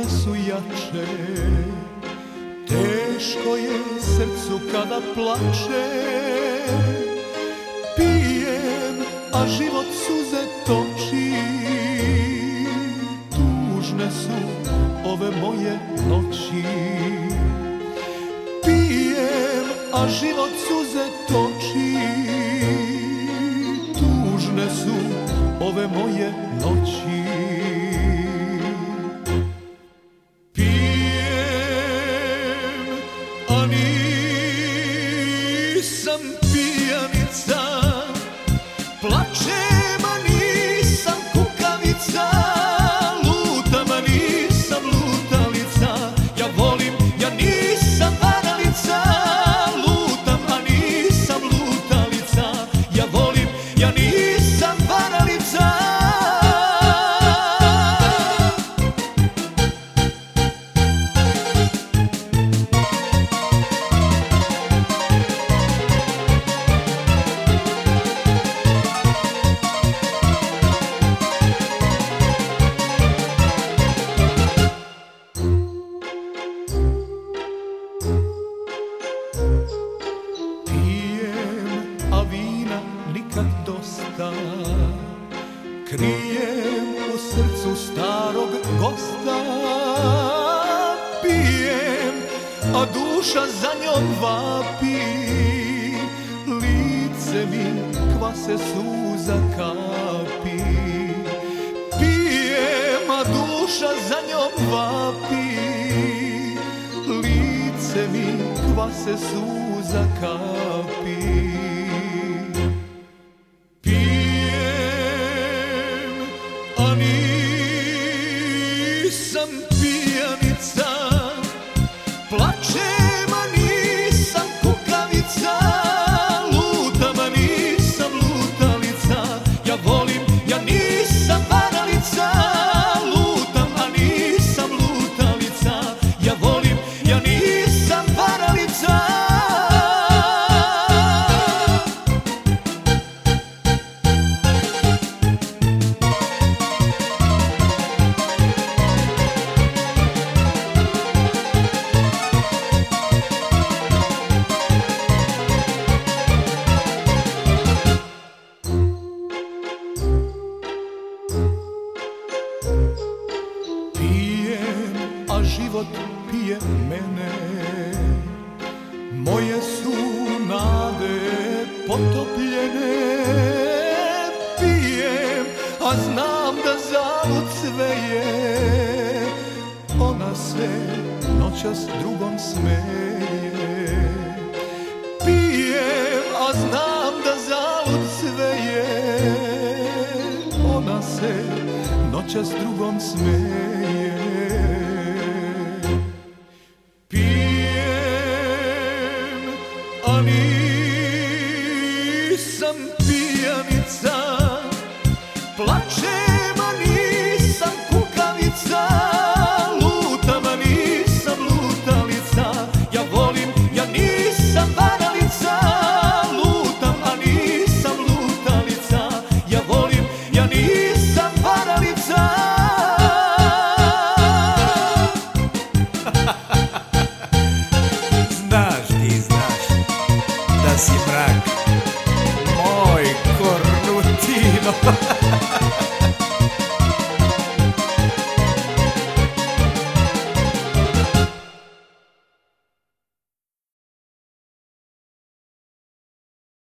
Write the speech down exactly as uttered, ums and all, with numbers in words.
sve su jače. Teško je srcu kada plače. Pijem, a život suze toči. Tužne su ove moje noći. Pijem, a život suze toči. Tužne su ove moje noći. Pijem, a nisam pijanica. Plačem, a nisam kukavica. Lutam, a nisam lutalica. Ja volim, ja nisam varalica. Lutam, a nisam lutalica. Ja volim, ja nisam varalica. Nikad dosta. Krijem u srcu starog gosta. Pijem, a duša za njom vapi. Lice mi kvase suza kapi. Pijem, a duša za njom vapi. Lice mi kvase suza kapi. A nisam pijanica. Plačem, a nisam kukavica. Lutam, a nisam lutalica. Ja volim, ja nisam varalica. Lutam, a nisam lutalica. Ja volim, ja nisam varalica. A život pije mene. Moje su nade potopljene. Pijem, a znam da zalud sve je. Ona se noćas drugom smeje. Pijem, a znam da zalud sve je. Ona se noćas drugom smeje. A nisam pijanica. Plačem, a nisam kukavica. Lutam, a nisam lutalica. Ja volim, ja nisam varalica. Lutam, a nisam lutalica. Ja volim, ja nisam varalica. Znaš ti, znaš da si mrak, moj Cornutino.